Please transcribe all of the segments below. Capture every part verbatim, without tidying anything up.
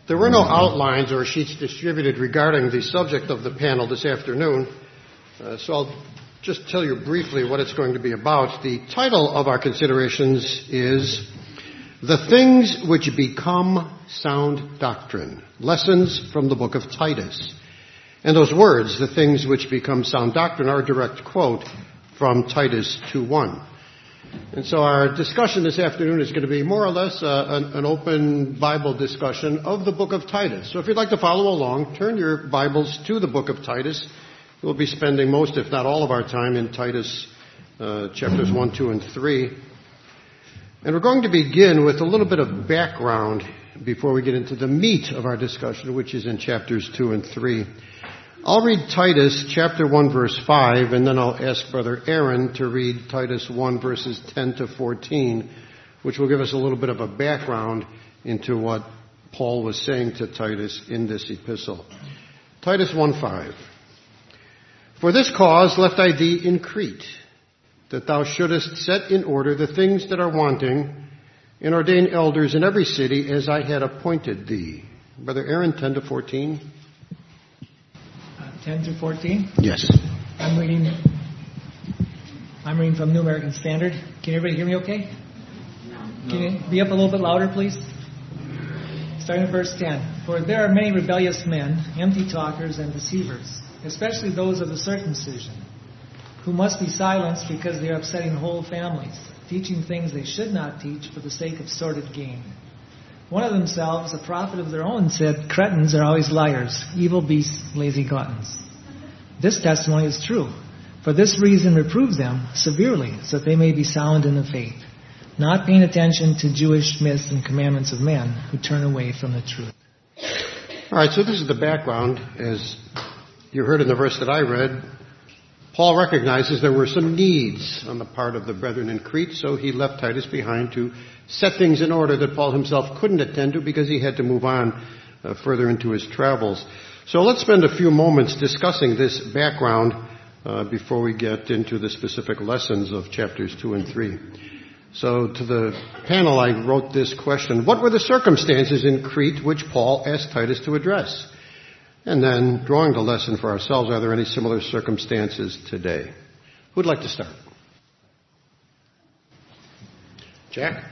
There were no outlines or sheets distributed regarding the subject of the panel this afternoon, uh, so I'll just tell you briefly what it's going to be about. The title of our considerations is The Things Which Become Sound Doctrine, Lessons from the Book of Titus. And those words, the things which become sound doctrine, are a direct quote from Titus two one. And so our discussion this afternoon is going to be more or less uh, an, an open Bible discussion of the book of Titus. So if you'd like to follow along, turn your Bibles to the book of Titus. We'll be spending most, if not all, of our time in Titus uh, chapters one, two, and three. And we're going to begin with a little bit of background before we get into the meat of our discussion, which is in chapters two and three. I'll read Titus chapter one, verse five, and then I'll ask Brother Aaron to read Titus one, verses ten to fourteen, which will give us a little bit of a background into what Paul was saying to Titus in this epistle. Titus one five. For this cause left I thee in Crete, that thou shouldest set in order the things that are wanting, and ordain elders in every city as I had appointed thee. Brother Aaron, ten to fourteen. ten through fourteen? Yes. I'm reading I'm reading from New American Standard. Can everybody hear me okay? No. Can you be up a little bit louder, please? Starting at verse ten. For there are many rebellious men, empty talkers and deceivers, especially those of the circumcision, who must be silenced because they are upsetting whole families, teaching things they should not teach for the sake of sordid gain. One of themselves, a prophet of their own, said, Cretans are always liars, evil beasts, lazy gluttons. This testimony is true. For this reason reprove them severely, so that they may be sound in the faith, not paying attention to Jewish myths and commandments of men who turn away from the truth. All right, so this is the background. As you heard in the verse that I read, Paul recognizes there were some needs on the part of the brethren in Crete, so he left Titus behind to set things in order that Paul himself couldn't attend to because he had to move on uh, further into his travels. So let's spend a few moments discussing this background uh, before we get into the specific lessons of chapters two and three. So to the panel, I wrote this question: what were the circumstances in Crete which Paul asked Titus to address? And then, drawing the lesson for ourselves, are there any similar circumstances today? Who'd like to start? Jack?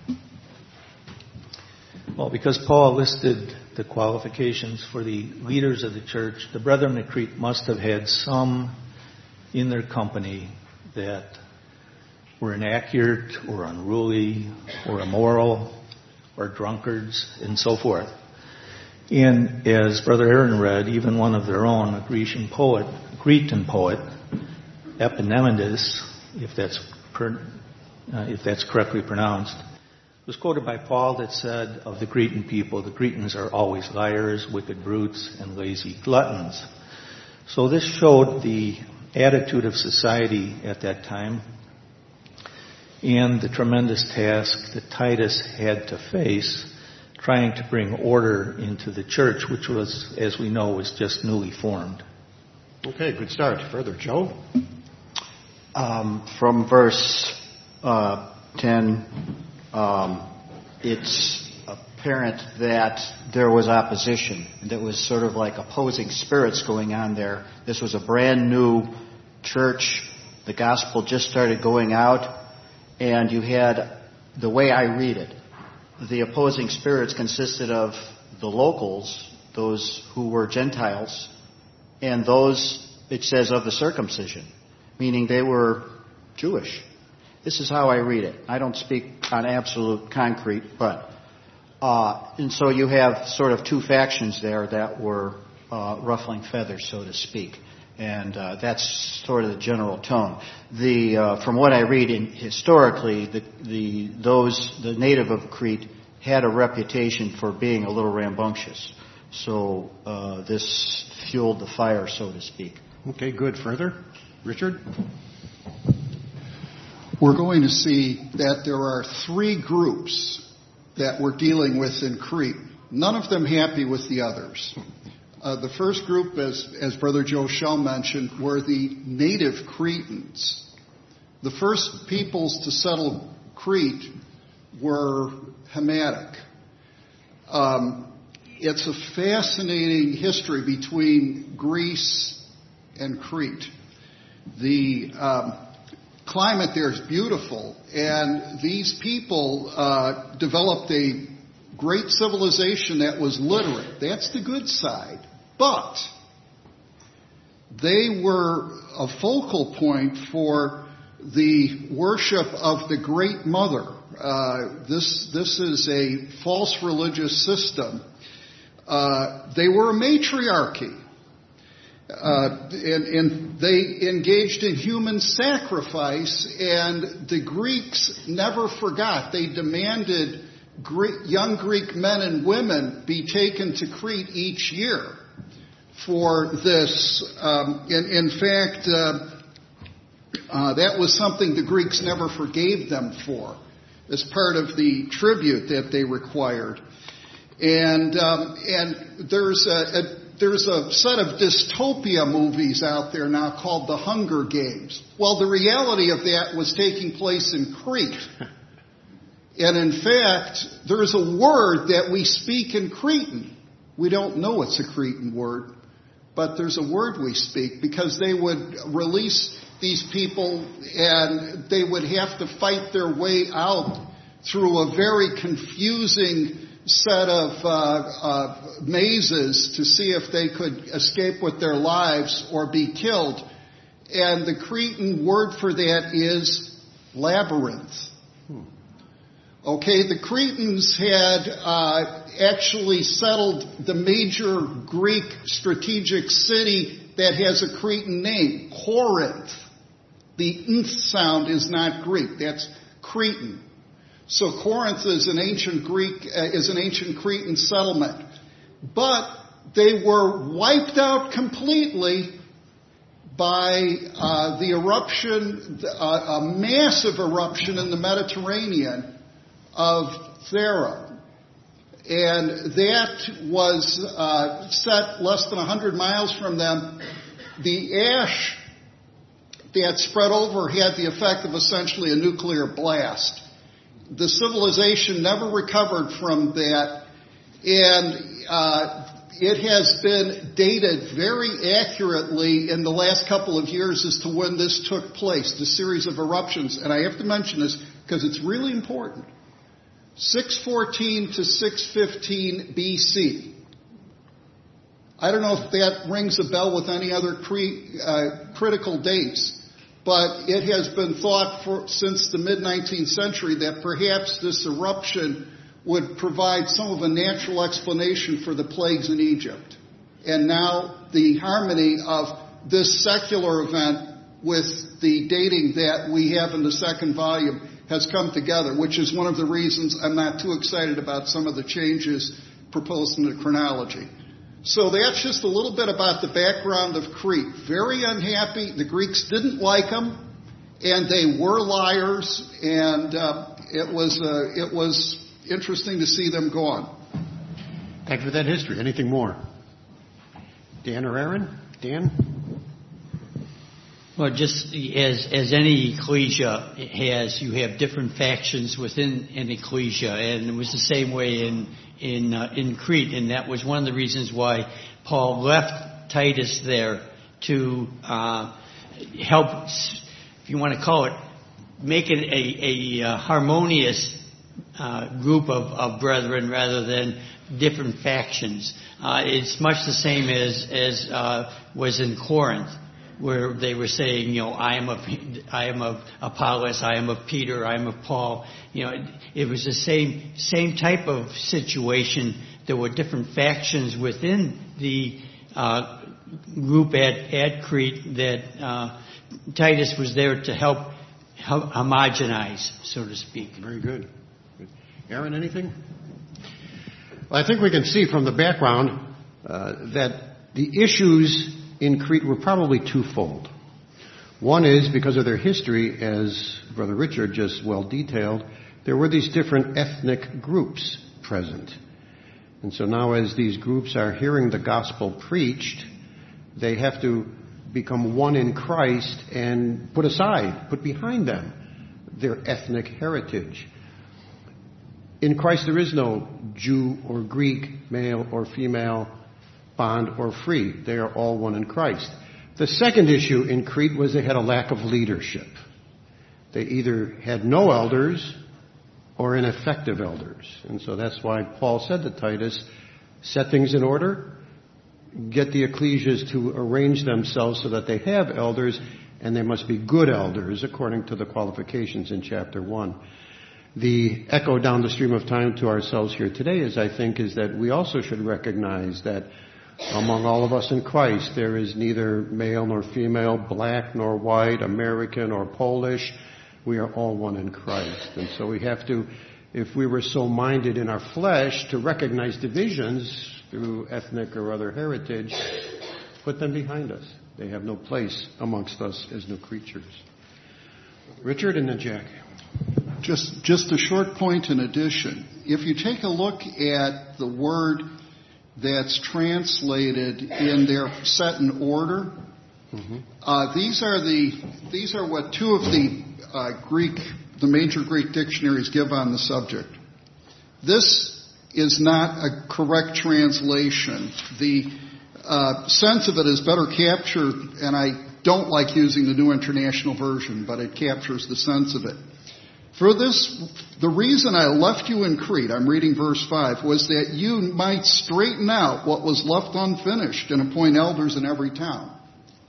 Well, because Paul listed the qualifications for the leaders of the church, the brethren of Crete must have had some in their company that were inaccurate or unruly or immoral or drunkards and so forth. And as Brother Aaron read, even one of their own, a Grecian poet, Cretan poet, Epaminondas, if that's per, uh, if that's correctly pronounced, was quoted by Paul that said of the Cretan people, the Cretans are always liars, wicked brutes, and lazy gluttons. So this showed the attitude of society at that time and the tremendous task that Titus had to face, trying to bring order into the church, which was, as we know, was just newly formed. Okay, good start. Further, Joe? Um, from verse uh, ten, um, it's apparent that there was opposition. There was sort of like opposing spirits going on there. This was a brand new church. The gospel just started going out, and you had, the way I read it, the opposing spirits consisted of the locals, those who were Gentiles, and those, it says, of the circumcision, meaning they were Jewish. This is how I read it. I don't speak on absolute concrete, but, uh, and so you have sort of two factions there that were uh, ruffling feathers, so to speak. And uh, that's sort of the general tone. The uh, from what I read, in, historically, the the those the native of Crete had a reputation for being a little rambunctious. So uh, this fueled the fire, so to speak. Okay, good. Further, Richard? We're going to see that there are three groups that we're dealing with in Crete. None of them happy with the others. Uh, the first group, as, as Brother Joe Shell mentioned, were the native Cretans. The first peoples to settle Crete were Hamitic. Um, it's a fascinating history between Greece and Crete. The um, climate there is beautiful, and these people uh, developed a great civilization that was literate. That's the good side. But they were a focal point for the worship of the Great Mother. Uh, this this is a false religious system. Uh, they were a matriarchy. Uh, and, and they engaged in human sacrifice, and the Greeks never forgot. They demanded Greek, young Greek men and women be taken to Crete each year for this. Um, in, in fact, uh, uh, that was something the Greeks never forgave them for, as part of the tribute that they required. And um, and there's a, a There's a set of dystopia movies out there now called The Hunger Games. Well, the reality of that was taking place in Crete. And in fact, there's a word that we speak in Cretan. We don't know it's a Cretan word, but there's a word we speak, because they would release these people and they would have to fight their way out through a very confusing set of uh, uh, mazes to see if they could escape with their lives or be killed. And the Cretan word for that is labyrinth. Okay, the Cretans had uh, actually settled the major Greek strategic city that has a Cretan name, Corinth. The nth sound is not Greek, that's Cretan. So Corinth is an ancient Greek, uh, is an ancient Cretan settlement. But they were wiped out completely by uh, the eruption, uh, a massive eruption in the Mediterranean of Thera. And that was uh, set less than one hundred miles from them. The ash that spread over had the effect of essentially a nuclear blast. The civilization never recovered from that, and uh, it has been dated very accurately in the last couple of years as to when this took place, the series of eruptions. And I have to mention this because it's really important. six fourteen to six fifteen B C. I don't know if that rings a bell with any other cre- uh, critical dates. But it has been thought for, since the mid-nineteenth century that perhaps this eruption would provide some of a natural explanation for the plagues in Egypt. And now the harmony of this secular event with the dating that we have in the second volume has come together, which is one of the reasons I'm not too excited about some of the changes proposed in the chronology. So that's just a little bit about the background of Crete. Very unhappy. The Greeks didn't like them, and they were liars, and uh, it was uh, it was interesting to see them go on. Thank you for that history. Anything more? Dan or Aaron? Dan? Well, just as as any ecclesia has, you have different factions within an ecclesia, and it was the same way in in uh, in Crete, and that was one of the reasons why Paul left Titus there to uh, help, if you want to call it, make it a, a, a harmonious uh, group of, of brethren rather than different factions. Uh, it's much the same as as uh, was in Corinth, where they were saying, you know, I am of I am of Apollos, I am of Peter, I am of Paul. You know, it, it was the same same type of situation. There were different factions within the uh, group at at Crete that uh, Titus was there to help, help homogenize, so to speak. Very good. Aaron, anything? Well, I think we can see from the background uh, that the issues in Crete were probably twofold. One is because of their history, as Brother Richard just well detailed, there were these different ethnic groups present. And so now as these groups are hearing the gospel preached, they have to become one in Christ and put aside, put behind them their ethnic heritage. In Christ there is no Jew or Greek, male or female, bond or free. They are all one in Christ. The second issue in Crete was they had a lack of leadership. They either had no elders or ineffective elders. And so that's why Paul said to Titus, set things in order, get the ecclesias to arrange themselves so that they have elders, and they must be good elders according to the qualifications in chapter one. The echo down the stream of time to ourselves here today is, I think, is that we also should recognize that among all of us in Christ, there is neither male nor female, black nor white, American or Polish. We are all one in Christ. And so we have to, if we were so minded in our flesh to recognize divisions through ethnic or other heritage, put them behind us. They have no place amongst us as new creatures. Richard and then Jack. Just, just a short point in addition. If you take a look at the word that's translated in their set in order, mm-hmm. uh, these are the these are what two of the uh, Greek, the major Greek dictionaries give on the subject. This is not a correct translation. The uh, sense of it is better captured, and I don't like using the New International Version, but it captures the sense of it. For this, the reason I left you in Crete, I'm reading verse five, was that you might straighten out what was left unfinished and appoint elders in every town.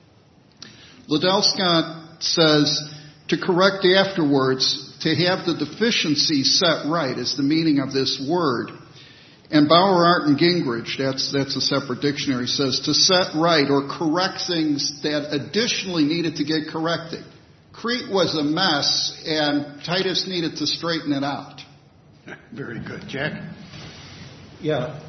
Liddell Scott says, to correct afterwards, to have the deficiency set right is the meaning of this word. And Bauer, Art, and Gingrich, that's, that's a separate dictionary, says to set right or correct things that additionally needed to get corrected. Crete was a mess, and Titus needed to straighten it out. Very good. Jack? Yeah.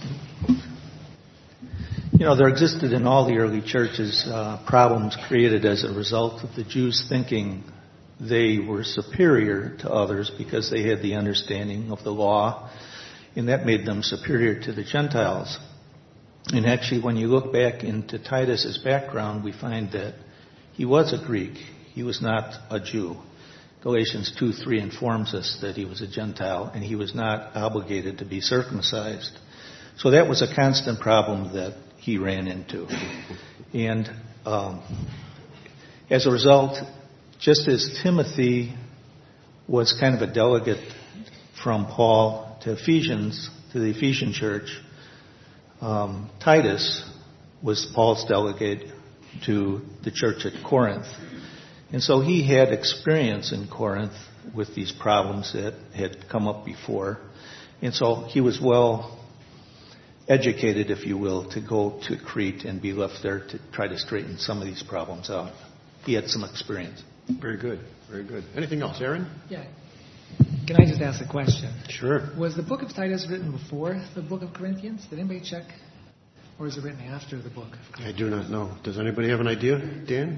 You know, there existed in all the early churches uh, problems created as a result of the Jews thinking they were superior to others because they had the understanding of the law, and that made them superior to the Gentiles. And actually, when you look back into Titus's background, we find that he was a Greek. He was not a Jew. Galatians two three informs us that he was a Gentile, and he was not obligated to be circumcised. So that was a constant problem that he ran into. And um, as a result, just as Timothy was kind of a delegate from Paul to Ephesians, to the Ephesian church, um, Titus was Paul's delegate to the church at Corinth. And so he had experience in Corinth with these problems that had come up before. And so he was well educated, if you will, to go to Crete and be left there to try to straighten some of these problems out. He had some experience. Very good. Very good. Anything else, Aaron? Yeah. Can I just ask a question? Sure. Was the book of Titus written before the book of Corinthians? Did anybody check? Or is it written after the book? I do not know. Does anybody have an idea? Dan?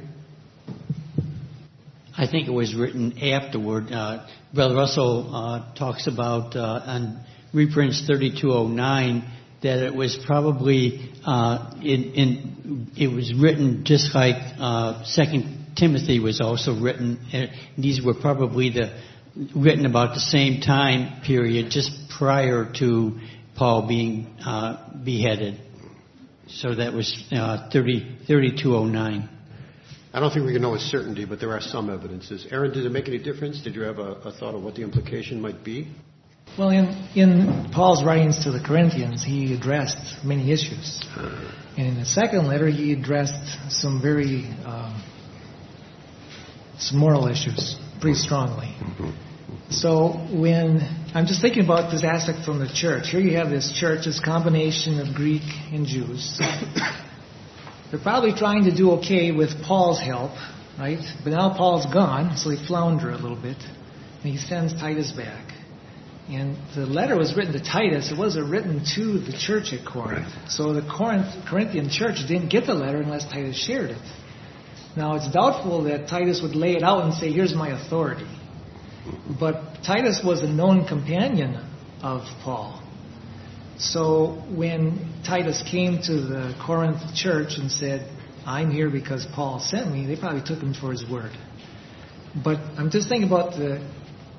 I think it was written afterward. Uh, Brother Russell uh, talks about uh, on reprints thirty-two oh nine that it was probably uh, in, in it was written just like uh, Second Timothy was also written. And these were probably the written about the same time period, just prior to Paul being uh, beheaded. So that was uh, thirty-two oh nine. I don't think we can know with certainty, but there are some evidences. Aaron, did it make any difference? Did you have a, a thought of what the implication might be? Well, in, in Paul's writings to the Corinthians, he addressed many issues. And in the second letter, he addressed some very, um, some moral issues pretty strongly. So when, I'm just thinking about this aspect from the church. Here you have this church, this combination of Greek and Jews. They're probably trying to do okay with Paul's help, right? But now Paul's gone, so they flounder a little bit. And he sends Titus back. And the letter was written to Titus. It wasn't written to the church at Corinth. So the Corinth, Corinthian church didn't get the letter unless Titus shared it. Now, it's doubtful that Titus would lay it out and say, here's my authority. But Titus was a known companion of Paul. So when Titus came to the Corinth church and said, I'm here because Paul sent me, they probably took him for his word. But I'm just thinking about the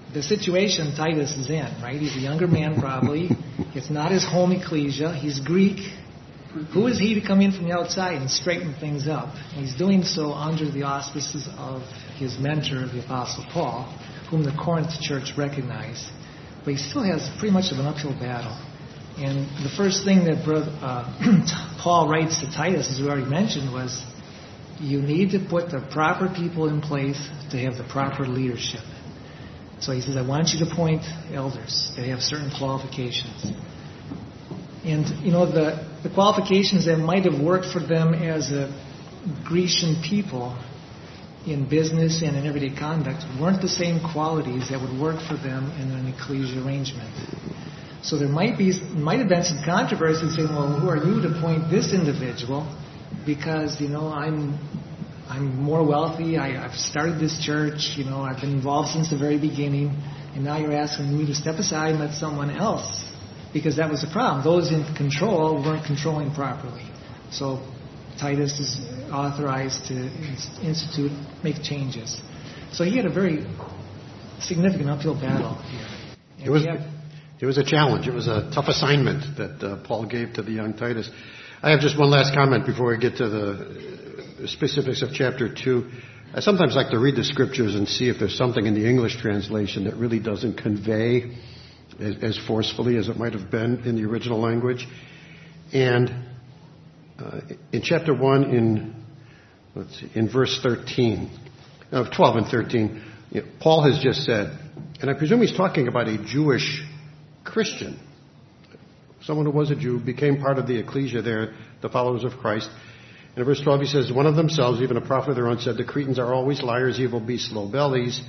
the situation Titus is in, right? He's a younger man probably. It's not his home ecclesia. He's Greek. Who is he to come in from the outside and straighten things up? He's doing so under the auspices of his mentor, the Apostle Paul, whom the Corinth church recognized. But he still has pretty much of an uphill battle. And the first thing that brother, uh, Paul writes to Titus, as we already mentioned, was you need to put the proper people in place to have the proper leadership. So he says, I want you to appoint elders. They have certain qualifications. And, you know, the, the qualifications that might have worked for them as a Grecian people in business and in everyday conduct weren't the same qualities that would work for them in an ecclesia arrangement. So there might be might have been some controversy saying, well, who are you to appoint this individual? Because, you know, I'm I'm more wealthy. I, I've started this church. You know, I've been involved since the very beginning. And now you're asking me to step aside and let someone else. Because that was the problem. Those in control weren't controlling properly. So Titus is authorized to institute, make changes. So he had a very significant uphill battle here. It was, it was a challenge. It was a tough assignment that uh, Paul gave to the young Titus. I have just one last comment before we get to the specifics of chapter two. I sometimes like to read the scriptures and see if there's something in the English translation that really doesn't convey as, as forcefully as it might have been in the original language. And uh, in chapter one, in let's see, in verse thirteen, of twelve and thirteen, you know, Paul has just said, and I presume he's talking about a Jewish Christian, someone who was a Jew, became part of the ecclesia there, the followers of Christ. And in verse twelve he says, one of themselves, even a prophet of their own, said, the Cretans are always liars, evil beasts, slow bellies.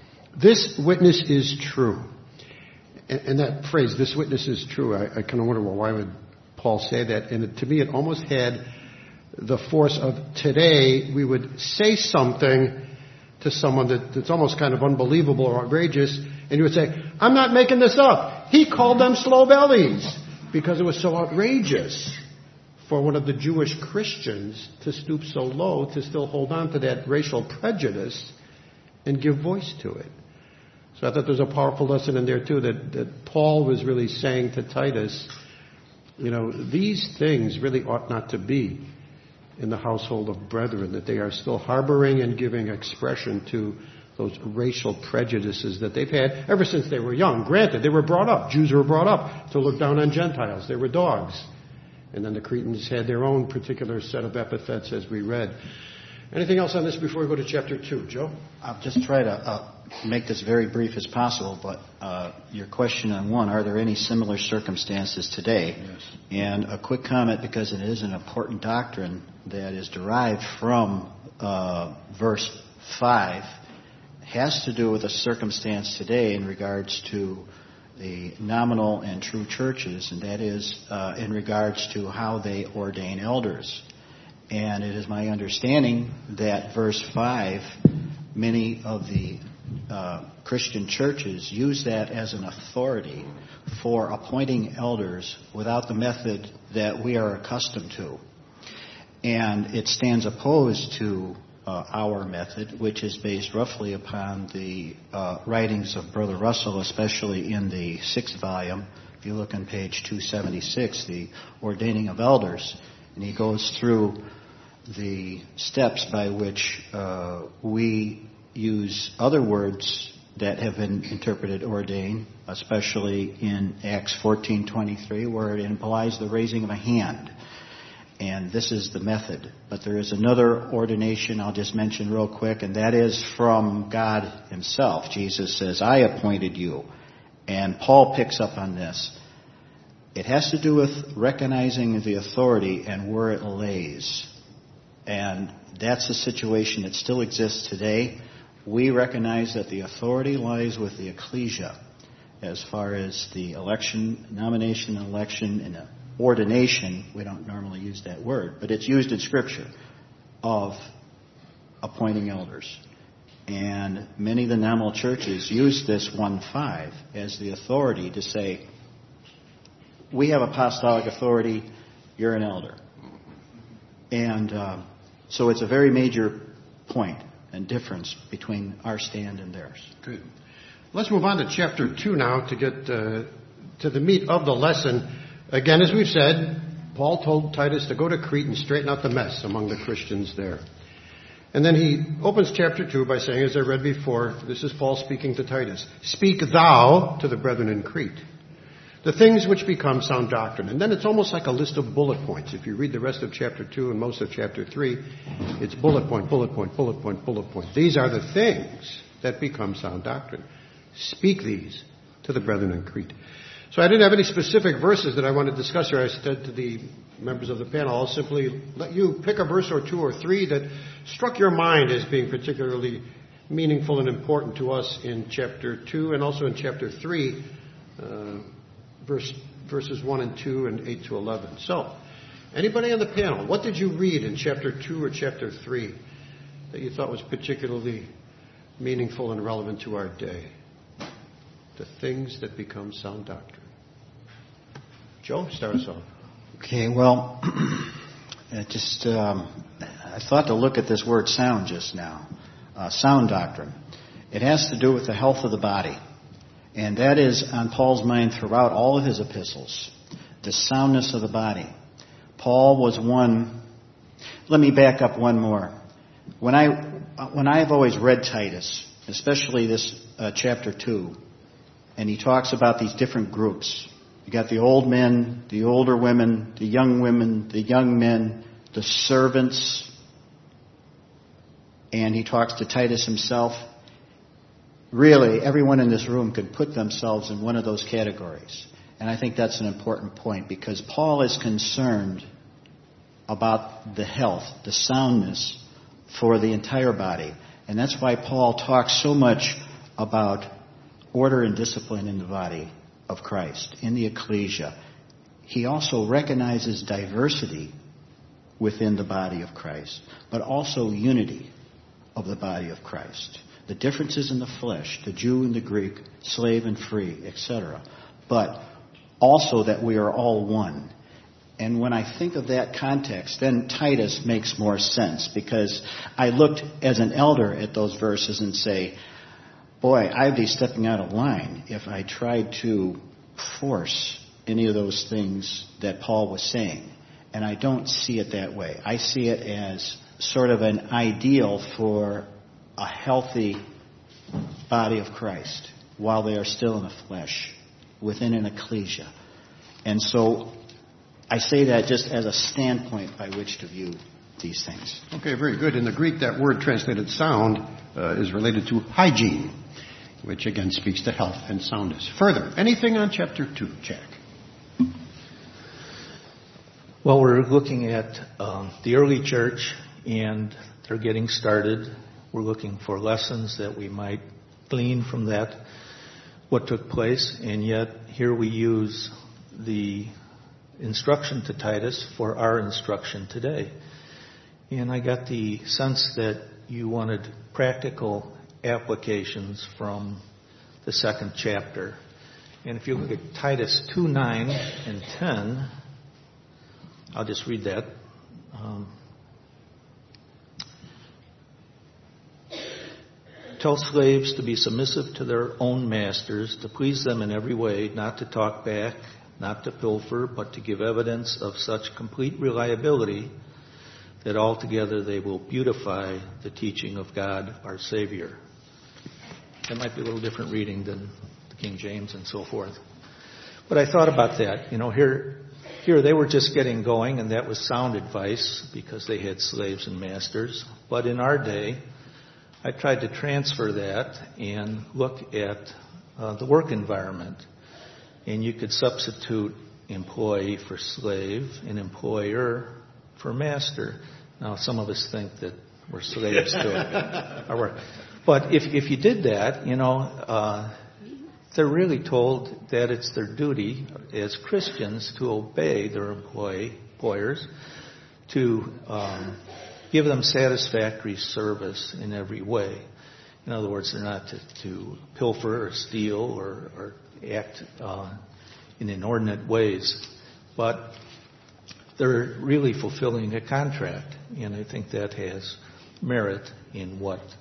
This witness is true. And, and that phrase, this witness is true, I, I kind of wonder, well, why would Paul say that? And it, to me, it almost had the force of today we would say something to someone that, that's almost kind of unbelievable or outrageous, and you would say, I'm not making this up. He called them slow bellies because it was so outrageous for one of the Jewish Christians to stoop so low to still hold on to that racial prejudice and give voice to it. So I thought there's a powerful lesson in there too, that, that Paul was really saying to Titus, you know, these things really ought not to be in the household of brethren, that they are still harboring and giving expression to those racial prejudices that they've had ever since they were young. Granted, they were brought up. Jews were brought up to look down on Gentiles. They were dogs. And then the Cretans had their own particular set of epithets, as we read. Anything else on this before we go to chapter two? Joe? I'll just try to uh, make this very brief as possible, but uh, your question on one, are there any similar circumstances today? Yes. And a quick comment, because it is an important doctrine that is derived from uh, verse five, has to do with a circumstance today in regards to the nominal and true churches, and that is uh, in regards to how they ordain elders. And it is my understanding that verse five, many of the uh, Christian churches use that as an authority for appointing elders without the method that we are accustomed to. And it stands opposed to uh, our method, which is based roughly upon the uh, writings of Brother Russell, especially in the sixth volume. If you look on page two seventy-six, the ordaining of elders, and he goes through the steps by which uh, we use other words that have been interpreted ordain, especially in Acts fourteen twenty-three, where it implies the raising of a hand. And this is the method. But there is another ordination I'll just mention real quick, and that is from God himself. Jesus says, I appointed you. And Paul picks up on this. It has to do with recognizing the authority and where it lays. And that's a situation that still exists today. We recognize that the authority lies with the ecclesia as far as the election, nomination, election, and ordination. We don't normally use that word, but it's used in Scripture, of appointing elders. And many of the nominal churches use this one five as the authority to say, we have apostolic authority, you're an elder. And uh, so it's a very major point and difference between our stand and theirs. Good. Let's move on to chapter two now to get uh, to the meat of the lesson. Again, as we've said, Paul told Titus to go to Crete and straighten out the mess among the Christians there. And then he opens chapter two by saying, as I read before, this is Paul speaking to Titus, "Speak thou to the brethren in Crete, the things which become sound doctrine." And then it's almost like a list of bullet points. If you read the rest of chapter two and most of chapter three, it's bullet point, bullet point, bullet point, bullet point. These are the things that become sound doctrine. Speak these to the brethren in Crete. So I didn't have any specific verses that I wanted to discuss here. I said to the members of the panel, I'll simply let you pick a verse or two or three that struck your mind as being particularly meaningful and important to us in chapter two and also in chapter three, uh, verse, verses one and two and eight to eleven. So, anybody on the panel, what did you read in chapter two or chapter three that you thought was particularly meaningful and relevant to our day? The things that become sound doctrine. Joe, start us off. Okay, well, it just um, I thought to look at this word sound just now. Uh, sound doctrine. It has to do with the health of the body. And that is on Paul's mind throughout all of his epistles. The soundness of the body. Paul was one... Let me back up one more. When, I, when I've always read Titus, especially this uh, chapter two, and he talks about these different groups. You got the old men, the older women, the young women, the young men, the servants. And he talks to Titus himself. Really, everyone in this room could put themselves in one of those categories. And I think that's an important point because Paul is concerned about the health, the soundness for the entire body. And that's why Paul talks so much about order and discipline in the body of Christ, in the ecclesia. He also recognizes diversity within the body of Christ, but also unity of the body of Christ. The differences in the flesh, the Jew and the Greek, slave and free, et cetera. But also that we are all one. And when I think of that context, then Titus makes more sense because I looked as an elder at those verses and say, boy, I'd be stepping out of line if I tried to force any of those things that Paul was saying. And I don't see it that way. I see it as sort of an ideal for a healthy body of Christ while they are still in the flesh, within an ecclesia. And so I say that just as a standpoint by which to view these things. Okay, very good. In the Greek, that word translated sound uh, is related to hygiene, which again speaks to health and soundness. Further, anything on chapter two, Jack? Well, we're looking at um, the early church, and they're getting started. We're looking for lessons that we might glean from that, what took place, and yet here we use the instruction to Titus for our instruction today. And I got the sense that you wanted practical applications from the second chapter. And if you look at Titus two, nine, and ten, I'll just read that. Um, Tell slaves to be submissive to their own masters, to please them in every way, not to talk back, not to pilfer, but to give evidence of such complete reliability that altogether they will beautify the teaching of God our Savior. That might be a little different reading than the King James and so forth. But I thought about that. You know, here, here they were just getting going, and that was sound advice because they had slaves and masters. But in our day, I tried to transfer that and look at uh, the work environment. And you could substitute employee for slave and employer for master. Now, some of us think that we're slaves to our work. But if if you did that, you know, uh, they're really told that it's their duty as Christians to obey their employee, employers, to um, give them satisfactory service in every way. In other words, they're not to, to pilfer or steal or, or act uh, in inordinate ways, but they're really fulfilling a contract, and I think that has merit in what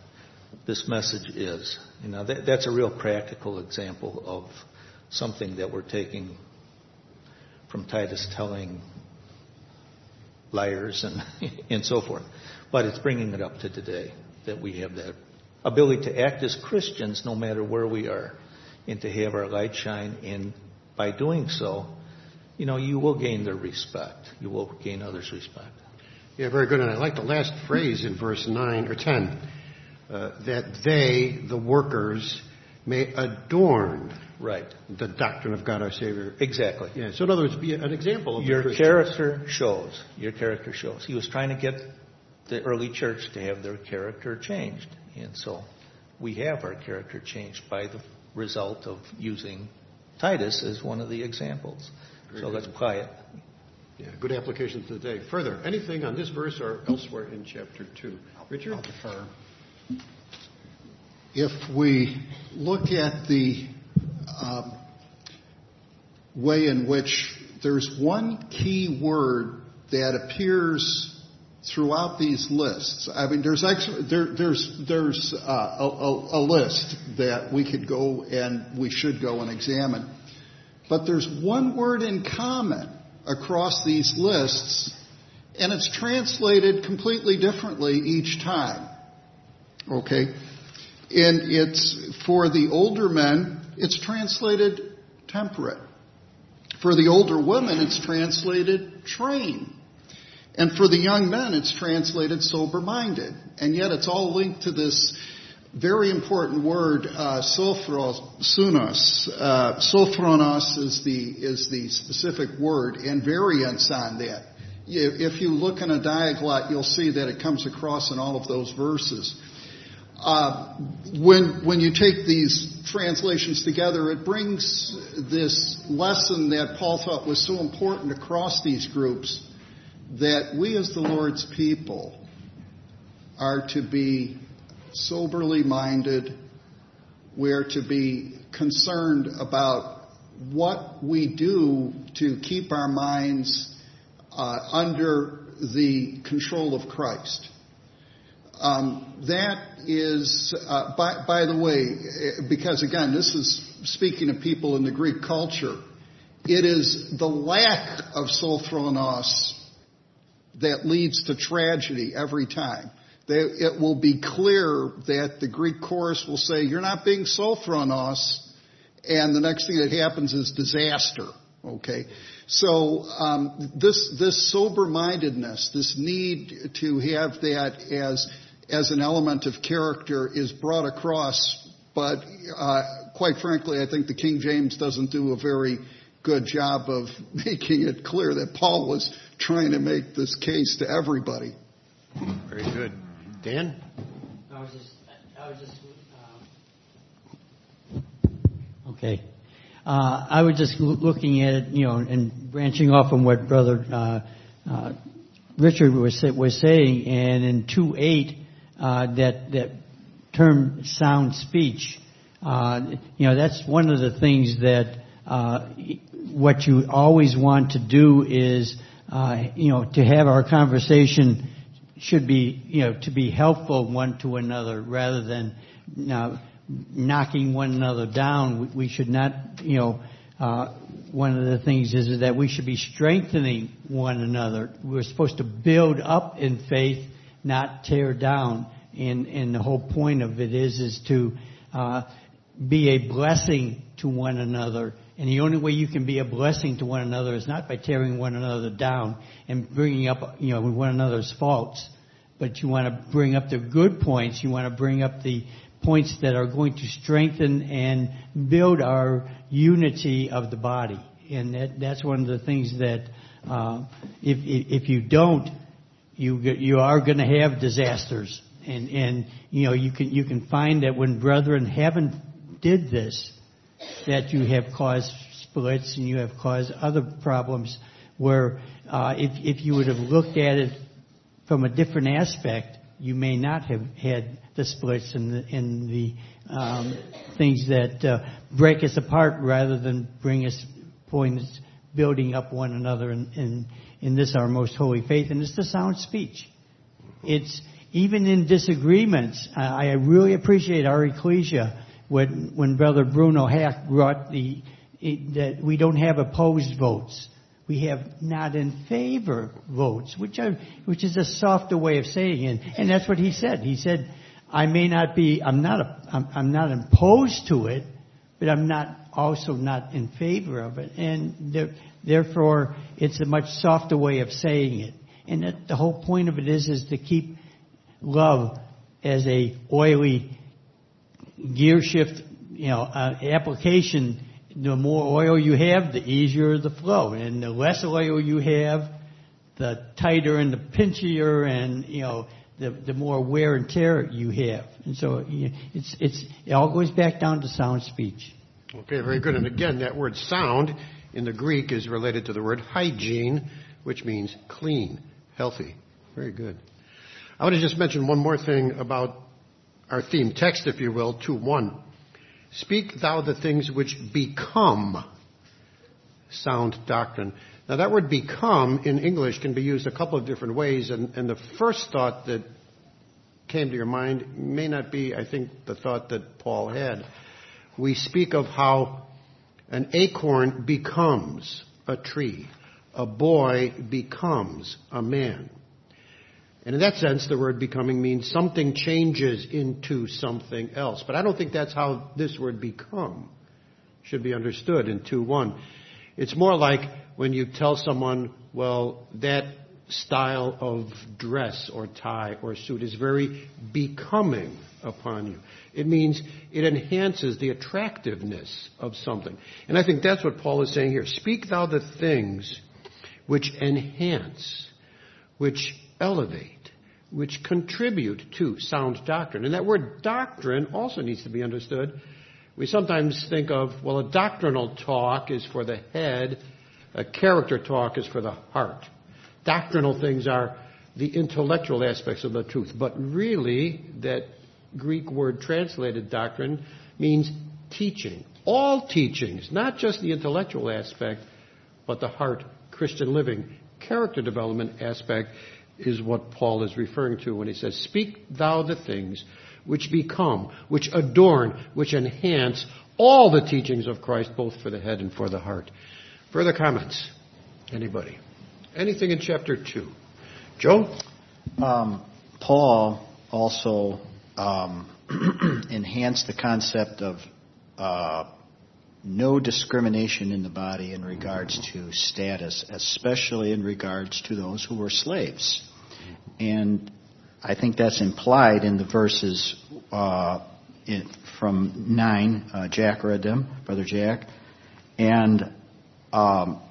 this message is. You know, that, that's a real practical example of something that we're taking from Titus telling liars and and so forth. But it's bringing it up to today, that we have that ability to act as Christians no matter where we are, and to have our light shine. And by doing so, you know, you will gain their respect. You will gain others' respect. Yeah, very good. And I like the last phrase in verse nine or ten, uh, that they, the workers, may adorn right the doctrine of God our Savior. Exactly. Yeah. So in other words, be an example of your the character shows. Your character shows. He was trying to get the early church to have their character changed, and so we have our character changed by the result of using Titus as one of the examples. Very so good. Let's apply it. Yeah, good application today. Further, anything on this verse or elsewhere in chapter two? Richard? I'll defer. If we look at the um, way in which there's one key word that appears throughout these lists. I mean, there's actually, there, there's there's uh, a, a, a list that we could go and we should go and examine, but there's one word in common across these lists, and it's translated completely differently each time. Okay, and it's for the older men, it's translated temperate. For the older women, it's translated train. And for the young men, it's translated sober-minded. And yet it's all linked to this very important word, uh, sophronos. Uh, sophronos is the, is the specific word, and variants on that. If you look in a diaglot, you'll see that it comes across in all of those verses. Uh, when, when you take these translations together, it brings this lesson that Paul thought was so important across these groups, that we as the Lord's people are to be soberly minded. We're to be concerned about what we do to keep our minds uh, under the control of Christ. Um, that is, uh, by, by the way, because again, this is speaking of people in the Greek culture, it is the lack of sophronos that leads to tragedy every time. They, it will be clear that the Greek chorus will say, you're not being sophronos, and the next thing that happens is disaster. Okay? So um, this this sober-mindedness, this need to have that as as an element of character is brought across, but uh, quite frankly, I think the King James doesn't do a very good job of making it clear that Paul was trying to make this case to everybody. Very good. Dan? I was just, I was just, uh, okay. Uh, I was just looking at it, you know, and branching off from what Brother uh, uh, Richard was was saying, and in two eight, uh, that that term sound speech, uh, you know, that's one of the things that uh, what you always want to do is, uh, you know, to have our conversation should be, you know, to be helpful one to another rather than uh, knocking one another down. We should not, you know, uh, one of the things is, is that we should be strengthening one another. We're supposed to build up in faith, not tear down. And, and the whole point of it is, is to uh, be a blessing to one another. And the only way you can be a blessing to one another is not by tearing one another down and bringing up, you know, one another's faults. But you want to bring up the good points. You want to bring up the points that are going to strengthen and build our unity of the body. And that, that's one of the things that uh, if, if you don't, you you are going to have disasters. And and you know you can you can find that when brethren haven't did this, that you have caused splits and you have caused other problems. Where uh, if if you would have looked at it from a different aspect, you may not have had the splits and the, and the um, things that uh, break us apart rather than bring us points, building up one another in, in, in this our most holy faith. And it's the sound speech. It's even in disagreements, I, I really appreciate our ecclesia when, when Brother Bruno Hack brought the, it, that we don't have opposed votes. We have not in favor votes, which are, which is a softer way of saying it. And that's what he said. He said, I may not be, I'm not, a, I'm, I'm not opposed to it, but I'm not also not in favor of it. And there, therefore, it's a much softer way of saying it. And that the whole point of it is, is to keep love as a oily gear shift, you know, uh, application. The more oil you have, the easier the flow. And the less oil you have, the tighter and the pinchier and, you know, the, the more wear and tear you have. And so you know, it's, it's, it all goes back down to sound speech. Okay, very good. And again, that word sound in the Greek is related to the word hygiene, which means clean, healthy. Very good. I want to just mention one more thing about our theme text, if you will, two one. Speak thou the things which become sound doctrine. Now, that word become in English can be used a couple of different ways, and, and the first thought that came to your mind may not be, I think, the thought that Paul had. We speak of how an acorn becomes a tree. A boy becomes a man. And in that sense, the word becoming means something changes into something else. But I don't think that's how this word become should be understood in two one. It's more like when you tell someone, well, that style of dress or tie or suit is very becoming upon you. It means it enhances the attractiveness of something. And I think that's what Paul is saying here. Speak thou the things which enhance, which elevate, which contribute to sound doctrine. And that word doctrine also needs to be understood. We sometimes think of, well, a doctrinal talk is for the head, a character talk is for the heart. Doctrinal things are the intellectual aspects of the truth. But really, that Greek word translated doctrine means teaching. All teachings, not just the intellectual aspect, but the heart, Christian living, character development aspect is what Paul is referring to when he says, speak thou the things which become, which adorn, which enhance all the teachings of Christ, both for the head and for the heart. Further comments? Anybody? Anything in chapter two? Joe? Um, Paul also um, enhanced the concept of uh, no discrimination in the body in regards to status, especially in regards to those who were slaves. And I think that's implied in the verses uh, in, from nine. Uh, Jack read them, Brother Jack. And um,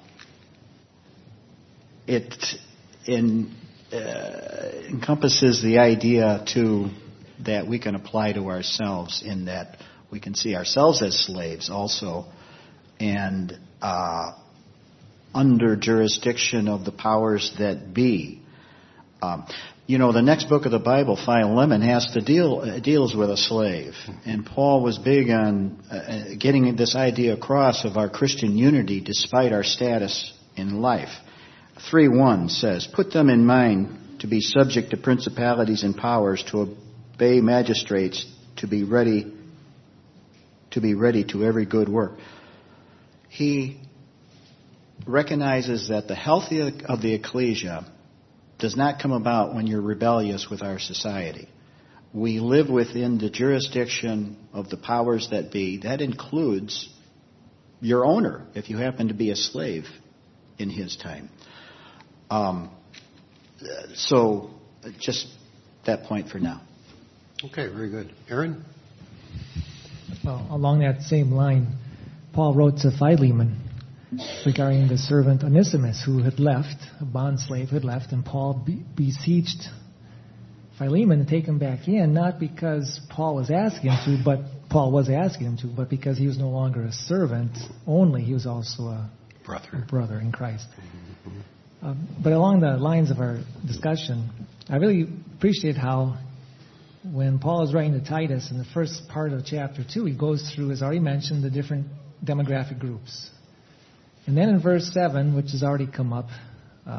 it in, uh, encompasses the idea, too, that we can apply to ourselves in that we can see ourselves as slaves also and uh, under jurisdiction of the powers that be. Um, you know, the next book of the Bible, Philemon, has to deal uh, deals with a slave, and Paul was big on uh, getting this idea across of our Christian unity despite our status in life. three one says, "Put them in mind to be subject to principalities and powers, to obey magistrates, to be ready, to be ready to every good work." He recognizes that the health of the ecclesia does not come about when you're rebellious with our society. We live within the jurisdiction of the powers that be. That includes your owner, if you happen to be a slave in his time. Um, so, just that point for now. Okay, very good. Aaron? Well, along that same line, Paul wrote to Philemon regarding the servant Onesimus who had left, a bond slave who had left, and Paul be- besieged Philemon to take him back in, not because Paul was asking him to, but Paul was asking him to, but because he was no longer a servant only, he was also a brother, a brother in Christ. Mm-hmm. Um, but along the lines of our discussion, I really appreciate how when Paul is writing to Titus in the first part of chapter two, he goes through, as already mentioned, the different demographic groups. And then in verse seven, which has already come up uh,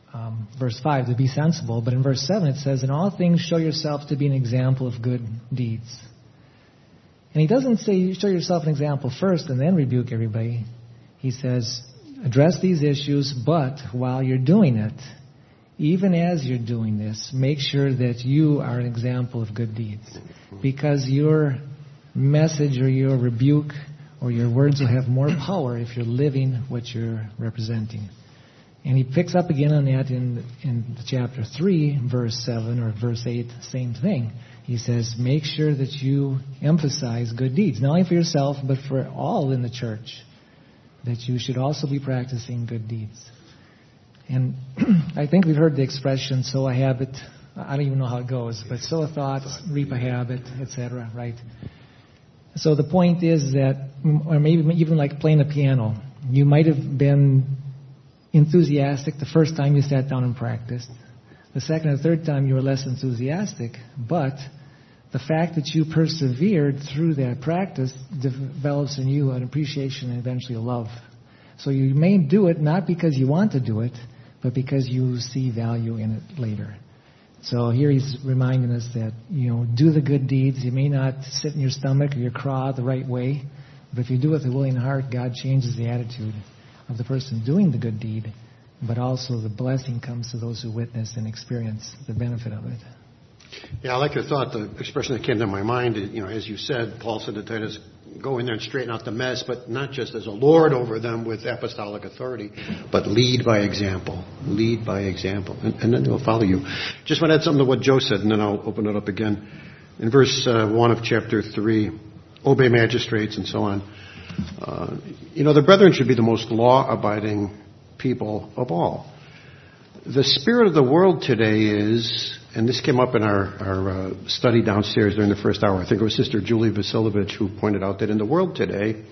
um, verse five, to be sensible. But in verse seven it says, in all things show yourself to be an example of good deeds. And he doesn't say show yourself an example first and then rebuke everybody. He says, address these issues, but while you're doing it, even as you're doing this, make sure that you are an example of good deeds. Because your message or your rebuke or your words will have more power if you're living what you're representing. And he picks up again on that in, in chapter three, verse seven, or verse eight, same thing. He says, make sure that you emphasize good deeds, not only for yourself, but for all in the church, that you should also be practicing good deeds. And I think we've heard the expression, sow a habit. I don't even know how it goes, but sow a thought, reap a habit, et cetera, right? So the point is that, or maybe even like playing the piano, you might have been enthusiastic the first time you sat down and practiced. The second or third time you were less enthusiastic, but the fact that you persevered through that practice develops in you an appreciation and eventually a love. So you may do it not because you want to do it, but because you see value in it later. So here he's reminding us that, you know, do the good deeds. You may not sit in your stomach or your craw the right way, but if you do it with a willing heart, God changes the attitude of the person doing the good deed, but also the blessing comes to those who witness and experience the benefit of it. Yeah, I like your thought. The expression that came to my mind, you know, as you said, Paul said to Titus, go in there and straighten out the mess, but not just as a lord over them with apostolic authority, but lead by example. Lead by example. And, and then they'll follow you. Just want to add something to what Joe said, and then I'll open it up again. In verse uh, one of chapter three, obey magistrates and so on. Uh, you know, the brethren should be the most law-abiding people of all. The spirit of the world today is, and this came up in our, our uh, study downstairs during the first hour, I think it was Sister Julie Vasilovich who pointed out that in the world today,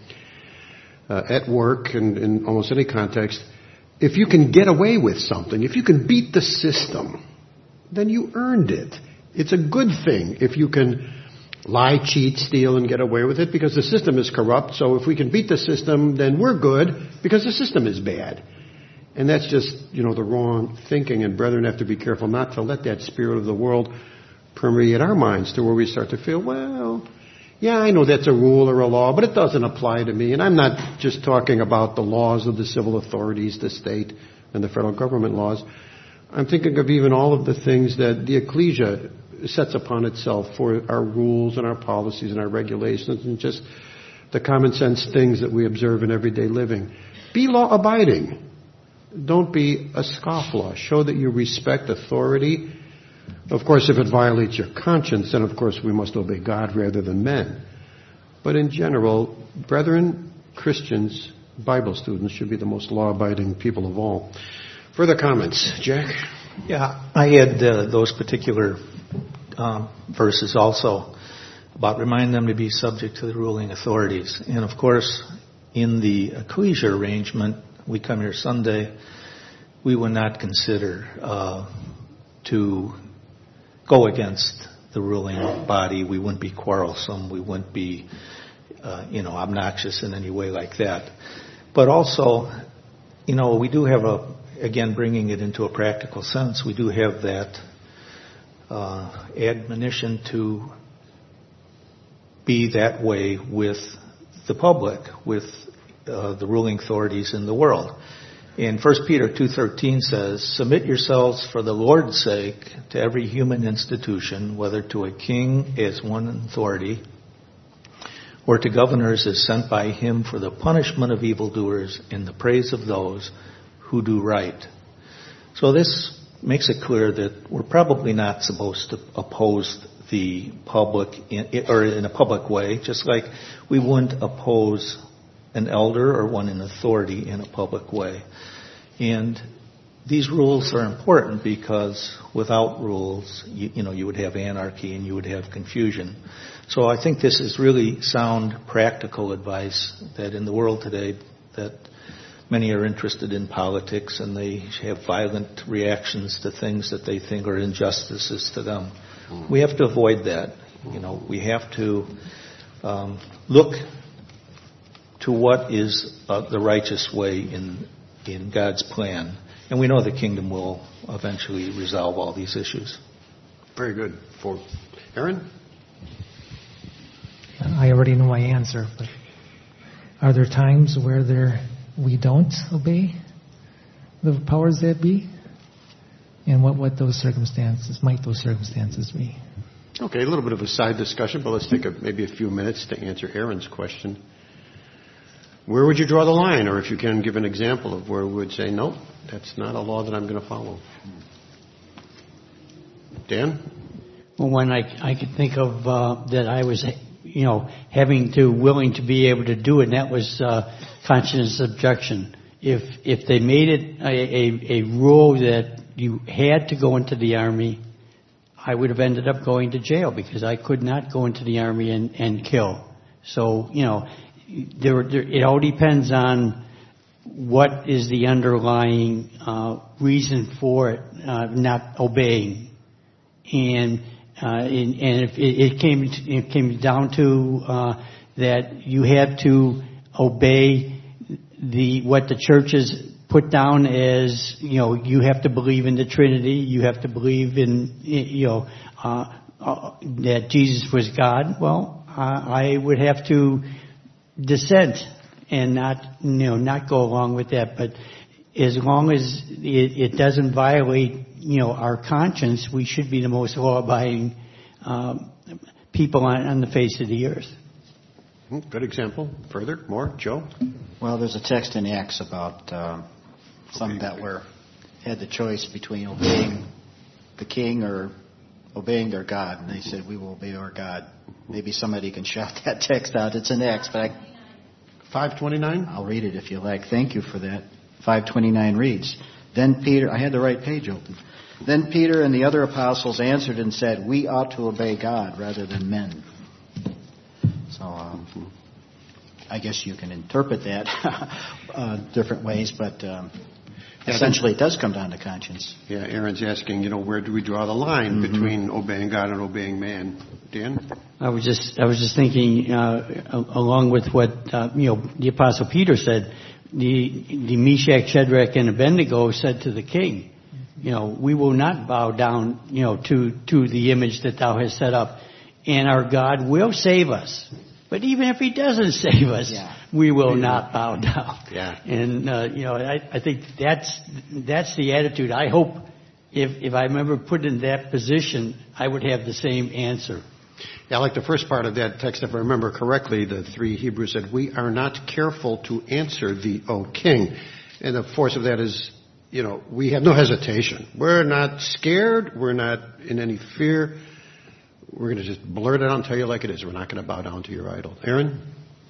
uh, at work and in almost any context, if you can get away with something, if you can beat the system, then you earned it. It's a good thing if you can lie, cheat, steal, and get away with it because the system is corrupt. So if we can beat the system, then we're good because the system is bad. And that's just, you know, the wrong thinking. And brethren have to be careful not to let that spirit of the world permeate our minds to where we start to feel, well, yeah, I know that's a rule or a law, but it doesn't apply to me. And I'm not just talking about the laws of the civil authorities, the state, and the federal government laws. I'm thinking of even all of the things that the ecclesia sets upon itself for our rules and our policies and our regulations and just the common sense things that we observe in everyday living. Be law-abiding. Don't be a scofflaw. Show that you respect authority. Of course, if it violates your conscience, then of course we must obey God rather than men. But in general, brethren, Christians, Bible students should be the most law-abiding people of all. Further comments? Jack? Yeah, I had uh, those particular um, verses also about remind them to be subject to the ruling authorities. And of course, in the ecclesia arrangement, we come here Sunday, we would not consider uh, to go against the ruling body. We wouldn't be quarrelsome. We wouldn't be, uh, you know, obnoxious in any way like that. But also, you know, we do have a, again, bringing it into a practical sense, we do have that uh, admonition to be that way with the public, with Uh, the ruling authorities in the world. And First Peter two thirteen says, submit yourselves for the Lord's sake to every human institution, whether to a king as one authority, or to governors as sent by him for the punishment of evildoers and the praise of those who do right. So this makes it clear that we're probably not supposed to oppose the public, in, or in a public way, just like we wouldn't oppose an elder or one in authority in a public way. And these rules are important because without rules, you, you know, you would have anarchy and you would have confusion. So I think this is really sound, practical advice that in the world today that many are interested in politics and they have violent reactions to things that they think are injustices to them. We have to avoid that. You know, we have to um, look to what is uh, the righteous way in in God's plan And we know the kingdom will eventually resolve all these issues. Very good. For Aaron? I already know my answer, but are there times where there we don't obey the powers that be? And what, what those circumstances, might those circumstances be? Okay, a little bit of a side discussion, but let's take a, maybe a few minutes to answer Aaron's question. Where would you draw the line? Or if you can give an example of where we would say, no, that's not a law that I'm going to follow. Dan? Well, one I, I could think of uh, that I was, you know, having to, willing to be able to do it, and that was uh, conscience objection. If if they made it a, a, a rule that you had to go into the Army, I would have ended up going to jail because I could not go into the Army and, and kill. So, you know, there, there, it all depends on what is the underlying uh, reason for it, uh, not obeying. And uh, and, and if it, it came to, it came down to uh, that you had to obey the what the churches put down as, you know, you have to believe in the Trinity, you have to believe in, you know, uh, uh, that Jesus was God. Well, uh, I would have to dissent and not, you know, not go along with that. But as long as it, it doesn't violate, you know, our conscience, we should be the most law-abiding um, people on, on the face of the earth. Good example. Further, more, Joe? Well, there's a text in Acts about uh, some that were had the choice between obeying the king or obeying their God, and they said, "We will obey our God." Maybe somebody can shout that text out. It's in Acts, but I, five twenty-nine? I'll read it if you like. Thank you for that. five twenty-nine reads, Then Peter, I had the right page open. Then Peter and the other apostles answered and said, "We ought to obey God rather than men." So um, I guess you can interpret that uh, different ways, but um, yeah, essentially it does come down to conscience. Yeah, Aaron's asking, you know, where do we draw the line mm-hmm. between obeying God and obeying man? Dan? I was just I was just thinking, uh, along with what uh, you know the Apostle Peter said, the the Meshach, Shadrach, and Abednego said to the king, you know, we will not bow down, you know, to to the image that thou hast set up, and our God will save us. But even if He doesn't save us, yeah. we will yeah. not bow down. Yeah. And uh, you know, I, I think that's that's the attitude. I hope if if I remember put in that position, I would have the same answer. Yeah, I like the first part of that text. If I remember correctly, the three Hebrews said, "We are not careful to answer thee, O King." And the force of that is, you know, we have no hesitation. We're not scared. We're not in any fear. We're going to just blurt it out and tell you like it is. We're not going to bow down to your idol. Aaron?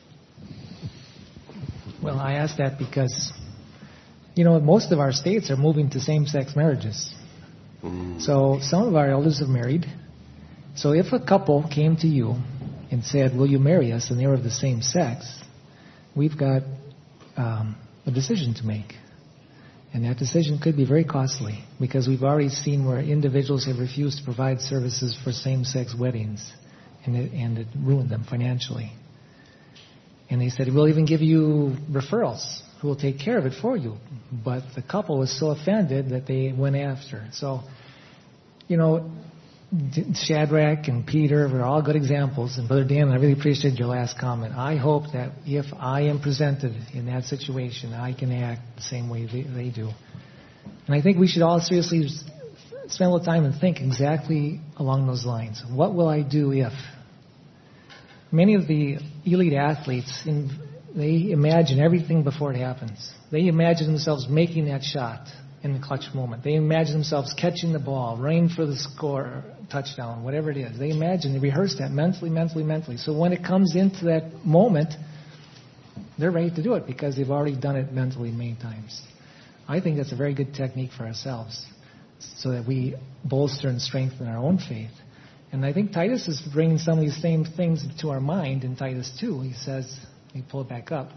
Well, I ask that because, you know, most of our states are moving to same-sex marriages. Mm. So some of our elders have married. So if a couple came to you and said, "Will you marry us?" and they were of the same sex, we've got um, a decision to make. And that decision could be very costly because we've already seen where individuals have refused to provide services for same-sex weddings, and it, and it ruined them financially. And they said, "We'll even give you referrals who will take care of it for you." But the couple was so offended that they went after. So, you know, Shadrach and Peter were all good examples. And Brother Dan, I really appreciate your last comment. I hope that if I am presented in that situation, I can act the same way they, they do. And I think we should all seriously spend a little time and think exactly along those lines. What will I do if? Many of the elite athletes, in, they imagine everything before it happens. They imagine themselves making that shot in the clutch moment. They imagine themselves catching the ball, running for the score, touchdown, whatever it is. They imagine, they rehearse that mentally, mentally, mentally. So when it comes into that moment, they're ready to do it because they've already done it mentally many times. I think that's a very good technique for ourselves so that we bolster and strengthen our own faith. And I think Titus is bringing some of these same things to our mind in Titus two. He says, let me pull it back up.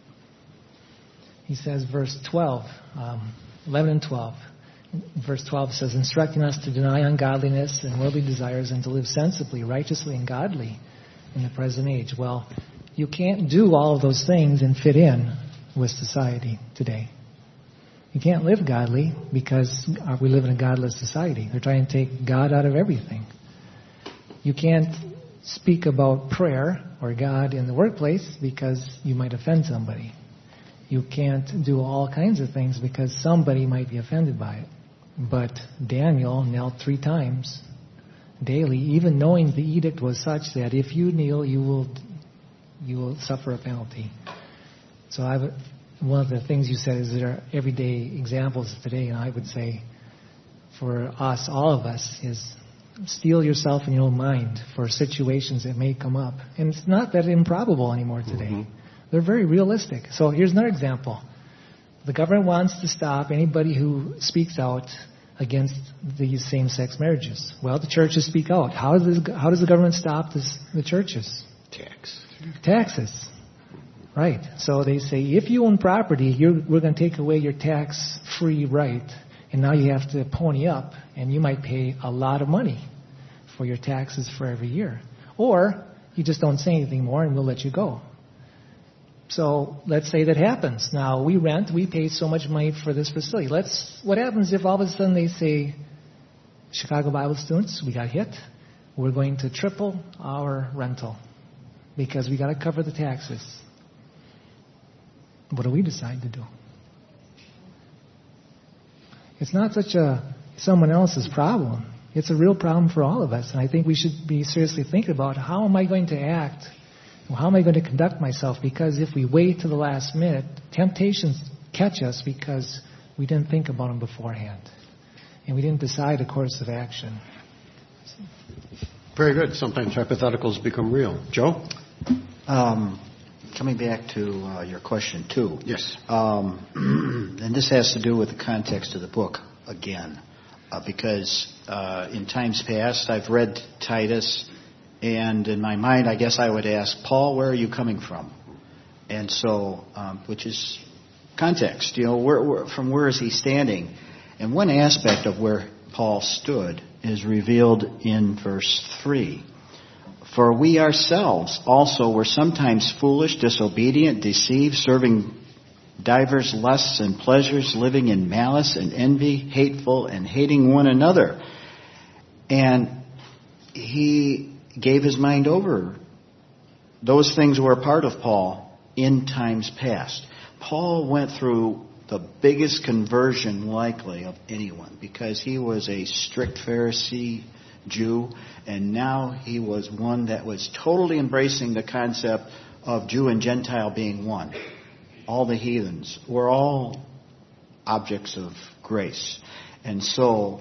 He says, verse twelve, um, eleven and twelve. Verse twelve says, instructing us to deny ungodliness and worldly desires and to live sensibly, righteously, and godly in the present age. Well, you can't do all of those things and fit in with society today. You can't live godly because we live in a godless society. They're trying to take God out of everything. You can't speak about prayer or God in the workplace because you might offend somebody. You can't do all kinds of things because somebody might be offended by it. But Daniel knelt three times daily, even knowing the edict was such that if you kneel, you will you will suffer a penalty. So I would, one of the things you said is there are everyday examples today, and I would say for us, all of us, is steel yourself in your own mind for situations that may come up. And it's not that improbable anymore today. Mm-hmm. They're very realistic. So here's another example. The government wants to stop anybody who speaks out against these same-sex marriages. Well, the churches speak out. How does how does the government stop this, the churches? Tax. Taxes. Right. So they say, if you own property, you're, we're going to take away your tax-free right, and now you have to pony up, and you might pay a lot of money for your taxes for every year. Or you just don't say anything more, and we'll let you go. So let's say that happens. Now, we rent, we pay so much money for this facility. Let's. What happens if all of a sudden they say, Chicago Bible students, we got hit. We're going to triple our rental because we got to cover the taxes. What do we decide to do? It's not such a someone else's problem. It's a real problem for all of us. And I think we should be seriously thinking about how am I going to act? How am I going to conduct myself? Because if we wait to the last minute, temptations catch us because we didn't think about them beforehand. And we didn't decide a course of action. Very good. Sometimes hypotheticals become real. Joe? Um, coming back to uh, your question, too. Yes. Um, and this has to do with the context of the book, again. Uh, because uh, in times past, I've read Titus, and in my mind, I guess I would ask, Paul, where are you coming from? And so, um, which is context, you know, where, where, from where is he standing? And one aspect of where Paul stood is revealed in verse three. For we ourselves also were sometimes foolish, disobedient, deceived, serving divers lusts and pleasures, living in malice and envy, hateful and hating one another. And he gave his mind over. Those things were a part of Paul in times past. Paul went through the biggest conversion likely of anyone because he was a strict Pharisee Jew, and now he was one that was totally embracing the concept of Jew and Gentile being one. All the heathens were all objects of grace. And so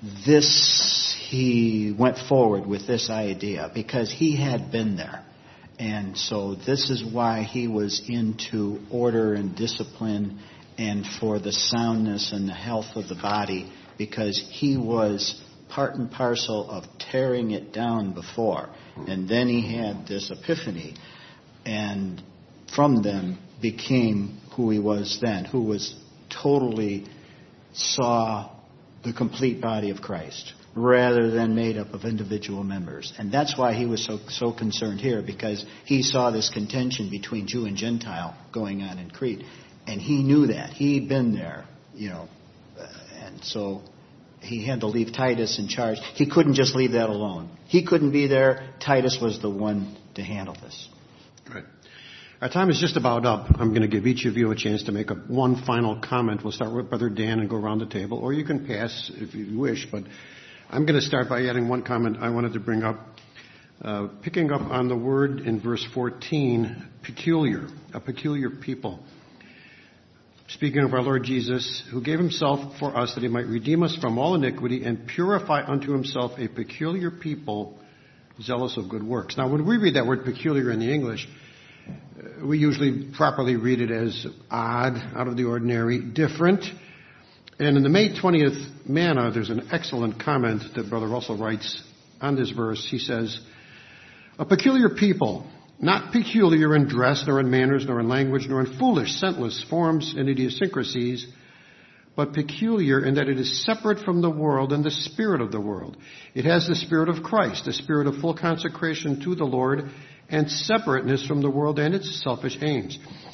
this, he went forward with this idea because he had been there. And so this is why he was into order and discipline and for the soundness and the health of the body, because he was part and parcel of tearing it down before. And then he had this epiphany, and from them became who he was then, who was totally saw the complete body of Christ rather than made up of individual members. And that's why he was so so concerned here, because he saw this contention between Jew and Gentile going on in Crete, and he knew that. He'd been there, you know, and so he had to leave Titus in charge. He couldn't just leave that alone. He couldn't be there. Titus was the one to handle this. Right. Our time is just about up. I'm going to give each of you a chance to make a one final comment. We'll start with Brother Dan and go around the table, or you can pass if you wish, but I'm going to start by adding one comment I wanted to bring up, uh, picking up on the word in verse fourteen, peculiar, a peculiar people. Speaking of our Lord Jesus, who gave himself for us that he might redeem us from all iniquity and purify unto himself a peculiar people, zealous of good works. Now, when we read that word peculiar in the English, we usually properly read it as odd, out of the ordinary, different. And in the May twentieth Manna, there's an excellent comment that Brother Russell writes on this verse. He says, a peculiar people, not peculiar in dress, nor in manners, nor in language, nor in foolish, senseless forms and idiosyncrasies, but peculiar in that it is separate from the world and the spirit of the world. It has the spirit of Christ, the spirit of full consecration to the Lord, and separateness from the world and its selfish aims.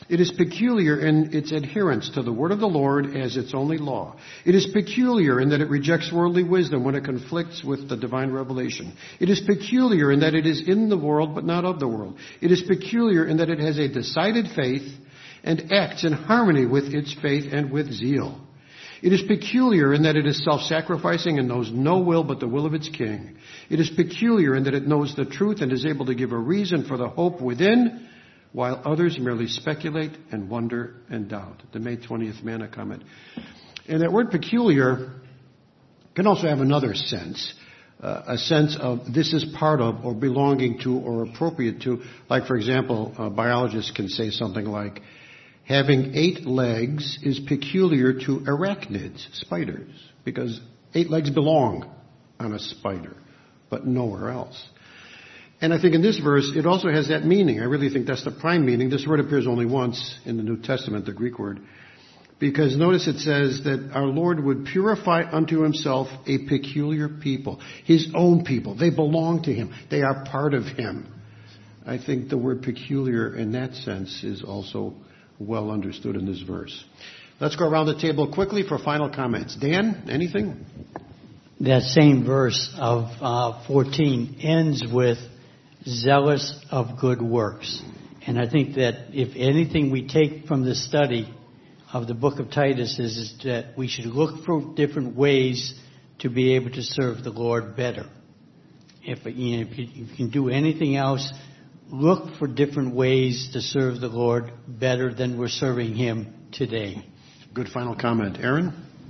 It is peculiar in its adherence to the word of the Lord as its only law. It is peculiar in that it rejects worldly wisdom when it conflicts with the divine revelation. It is peculiar in that it is in the world but not of the world. It is peculiar in that it has a decided faith and acts in harmony with its faith and with zeal. It is peculiar in that it is self-sacrificing and knows no will but the will of its king. It is peculiar in that it knows the truth and is able to give a reason for the hope within, while others merely speculate and wonder and doubt. The May twentieth Manna comment. And that word peculiar can also have another sense, uh, a sense of this is part of or belonging to or appropriate to. Like, for example, uh, biologists can say something like, having eight legs is peculiar to arachnids, spiders, because eight legs belong on a spider, but nowhere else. And I think in this verse, it also has that meaning. I really think that's the prime meaning. This word appears only once in the New Testament, the Greek word, because notice it says that our Lord would purify unto himself a peculiar people, his own people. They belong to him. They are part of him. I think the word peculiar in that sense is also well understood in this verse. Let's go around the table quickly for final comments. Dan, anything? That same verse of uh, fourteen ends with zealous of good works. And I think that if anything we take from the study of the book of Titus is, is that we should look for different ways to be able to serve the Lord better. If, you know, if, you, if you can do anything else, look for different ways to serve the Lord better than we're serving him today. Good final comment. Aaron?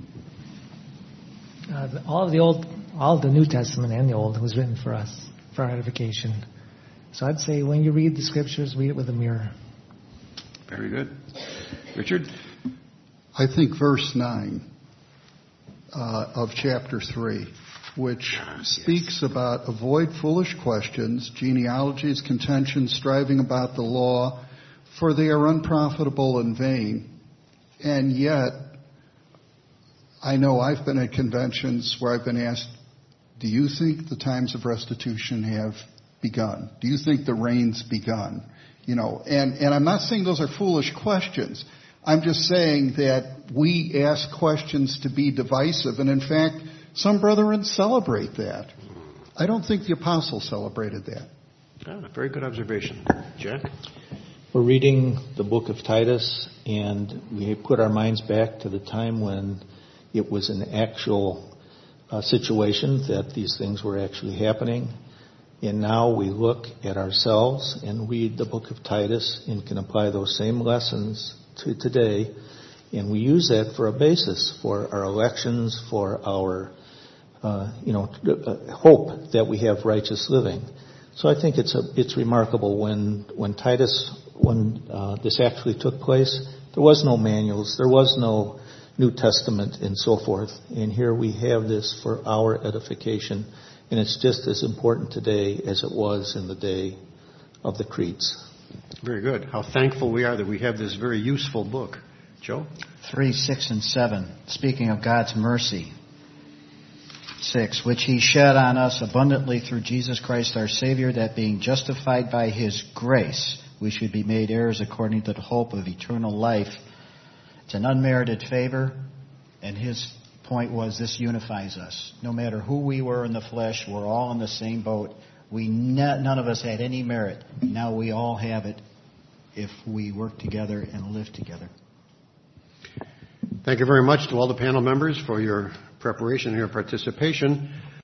Uh, the, all of the old, all of the New Testament and the Old was written for us, for our edification. So I'd say when you read the scriptures, read it with a mirror. Very good. Richard? I think verse nine uh, of chapter three, which speaks about avoid foolish questions, genealogies, contentions, striving about the law, for they are unprofitable and vain. And yet, I know I've been at conventions where I've been asked, do you think the times of restitution have begun? Do you think the reign's begun? You know, and, and I'm not saying those are foolish questions. I'm just saying that we ask questions to be divisive, and in fact, some brethren celebrate that. I don't think the apostles celebrated that. Ah, very good observation. Jack? We're reading the book of Titus, and we put our minds back to the time when it was an actual uh, situation that these things were actually happening. And now we look at ourselves and read the book of Titus and can apply those same lessons to today. And we use that for a basis for our elections, for our Uh, you know, uh, hope that we have righteous living. So I think it's a, it's remarkable when when Titus, when uh, this actually took place, there was no manuals, there was no New Testament and so forth. And here we have this for our edification, and it's just as important today as it was in the day of the Creeds. Very good. How thankful we are that we have this very useful book. Joe? Three, six, and seven. Speaking of God's mercy. Six, which he shed on us abundantly through Jesus Christ our Savior, that being justified by his grace, we should be made heirs according to the hope of eternal life. It's an unmerited favor, and his point was this unifies us. No matter who we were in the flesh, we're all in the same boat. We ne- none of us had any merit. Now we all have it if we work together and live together. Thank you very much to all the panel members for your preparation and your participation.